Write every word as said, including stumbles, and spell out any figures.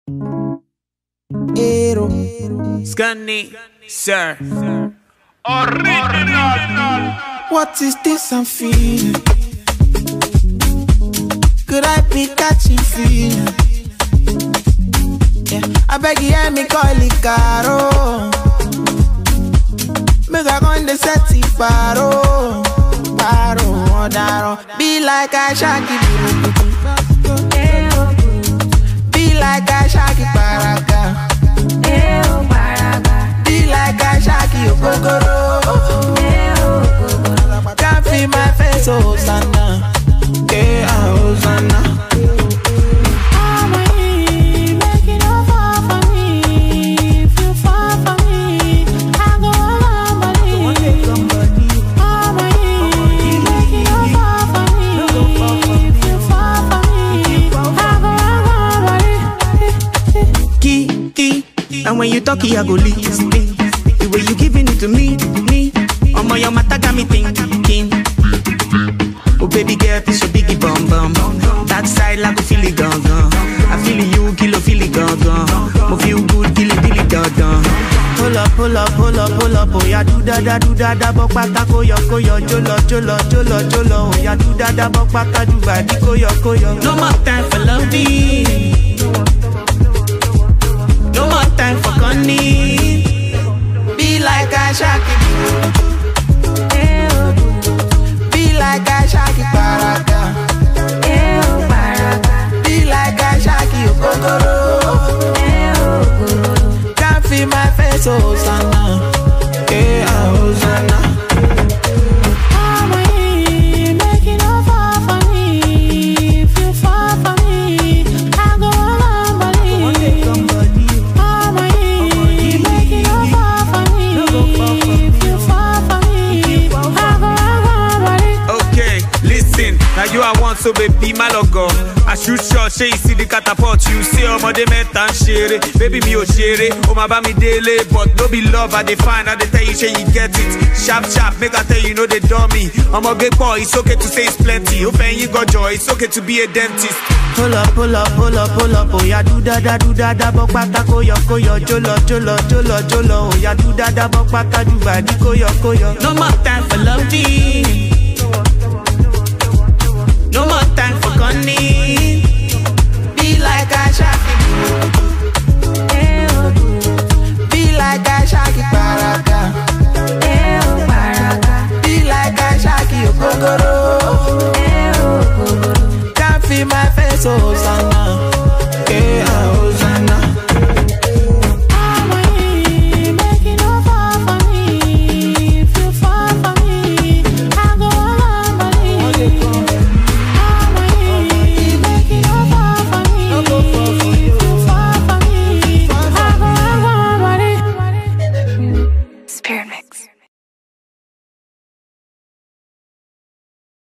Hero. Scunny, sir. Original. What is this I'm feeling? Could I be catching feeling? Yeah, I beg you, hear me call it caro. Make I go in the set it paro, paro, daro. Be like I shaki, be like I shaki paraka, be like I shaki okokoro. Can't feel my face, oh Sana, yeah, oh Sana. And when you talk, I go listen. The way you giving it to me, me. Oh my, your mata got me thinking. Oh baby girl, this your biggie bum bum. That side like a feel it gone gone. I feel it, you kill a feel it gone gone. Mo feel good, kill it, kill it gone gone. Pull up, pull up, pull up, pull up. Oh yeah, do da da, do da da. Bok bata koyo koyo, jolo jolo jolo jolo. Oh yeah, do da da, bok bata do badi koyo koyo. No more time for loving. No more time for gunning. Be like I shaki, be like I shaki paraka, be like I shaki okokoro. Can't feel my face, oh Sana, yeah, oh Sana. Now you I want so baby my logo. I shoot shot, say you see the catapult. You say oh my de metan share. Baby me oh share. Oh my ba me daily, but no be love. I define. I they tell you say you get it. Sharp sharp, make I tell you know they dummy. I'm a big boy, it's okay to say it's plenty. Open you got joy, it's okay to be a dentist. Pull up, pull up, pull up, pull up. Oh yeah, do da da, do da da. Bok bata koyo koyo, jolo jolo jolo jolo. Oh yeah, do da da, bok bata do badi koyo koyo. No more time for loving. No more time for gunning.